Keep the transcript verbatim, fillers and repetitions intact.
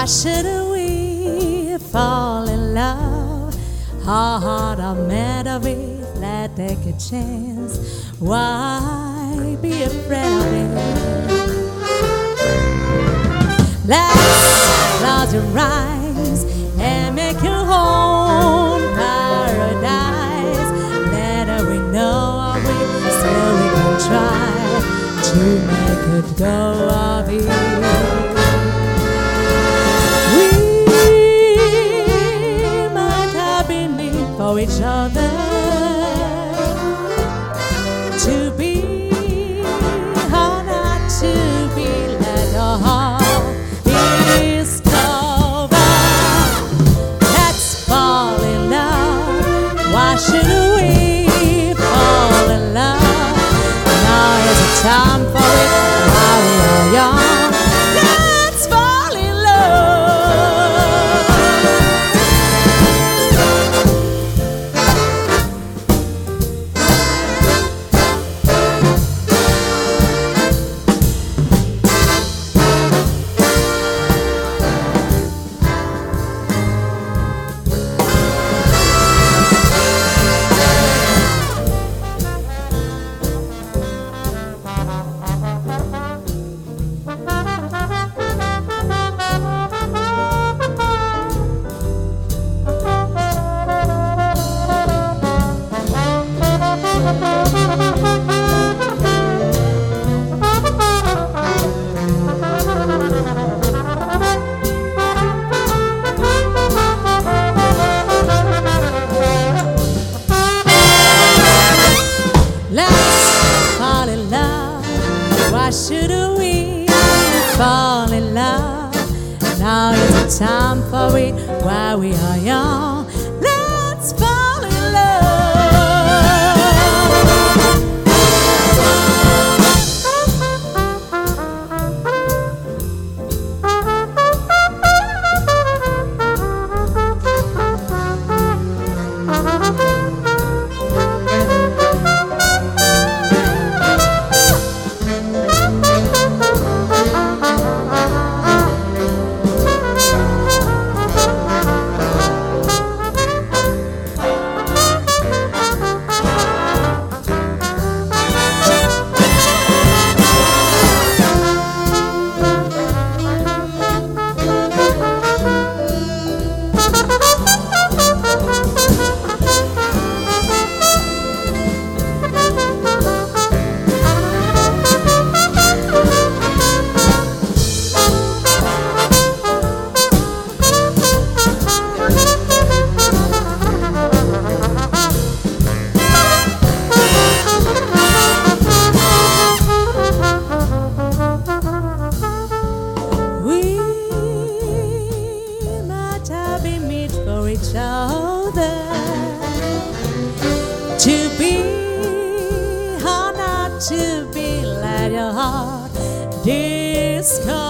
Why shouldn't we fall in love? Our heart are meant to be. Let's take a chance. Why be afraid of it? Let's close your eyes and make your own paradise. Let we know we still we can try to make it go of it. For each other to be or not to be, let your heart discover. Let's fall in love. Why should we fall in love? Now is the time for it while we are young. Let's fall in love. Why shouldn't we fall in love? Now is the time for it while we are young. Let's fall in love. Each other to be or not to be, let your heart discover.